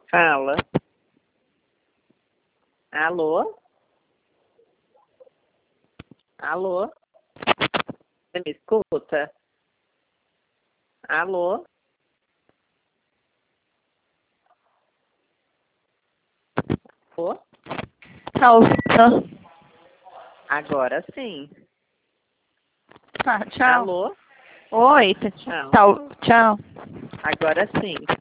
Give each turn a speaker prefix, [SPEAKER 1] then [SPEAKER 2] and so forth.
[SPEAKER 1] Fala. Alô? Alô? Você me escuta? Alô? Alô?
[SPEAKER 2] Alô?
[SPEAKER 1] Agora sim.
[SPEAKER 2] Tá, tchau.
[SPEAKER 1] Alô?
[SPEAKER 2] Oi,
[SPEAKER 1] Tchau.
[SPEAKER 2] tchau.
[SPEAKER 1] Agora sim.